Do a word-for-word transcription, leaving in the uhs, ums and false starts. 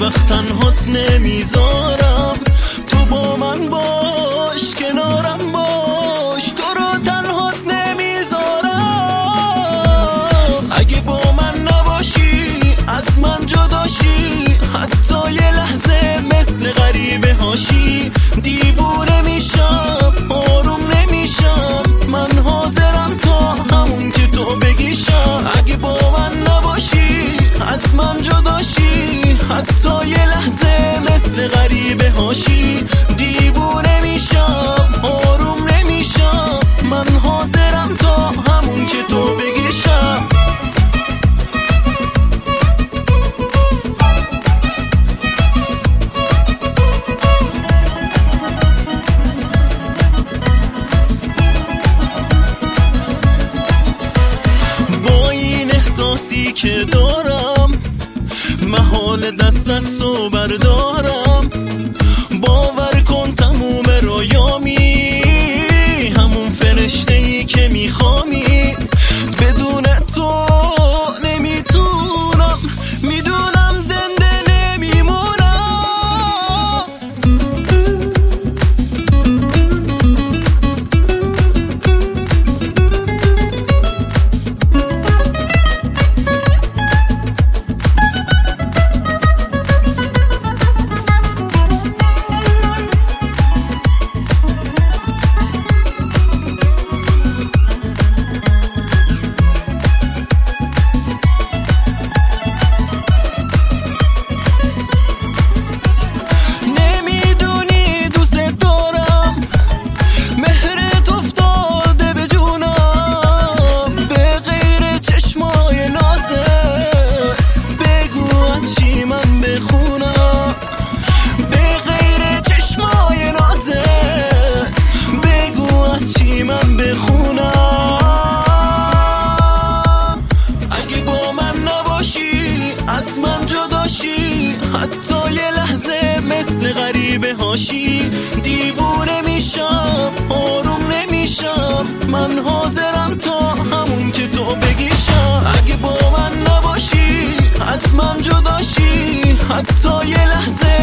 وقت تنهات نمیذارم. تو با من باش، کنارم باش، تو رو تنهات نمیذارم. اگه با من نباشی از من جداشی، حتی یه لحظه مثل غریبه هاشی. دیوونه میشم، آروم نمیشم، من حاضرم تا همون که تو بگیشم. اگه با من نباشی از من جداشی، حتی یه لحظه مثل غریبه هاشی. دیوونه میشم، آروم نمیشم، من حاضرم تا همون که تو بگیشم. با این احساسی که دارم، محال دست از تو بردارم. باور کن تموم رویامی، همون فرشته‌ای که میخوامی. بدون تو نمیتونم، میدونم زنده نمیمونم. من بخونم اگه با من نباشی، از من جداشی، حتی یه لحظه مثل غریبه هاشی. دیوونه میشم، آروم نمیشم، من حاضرم تا همون که تو بگیشم. اگه با من نباشی، از من جداشی، حتی یه لحظه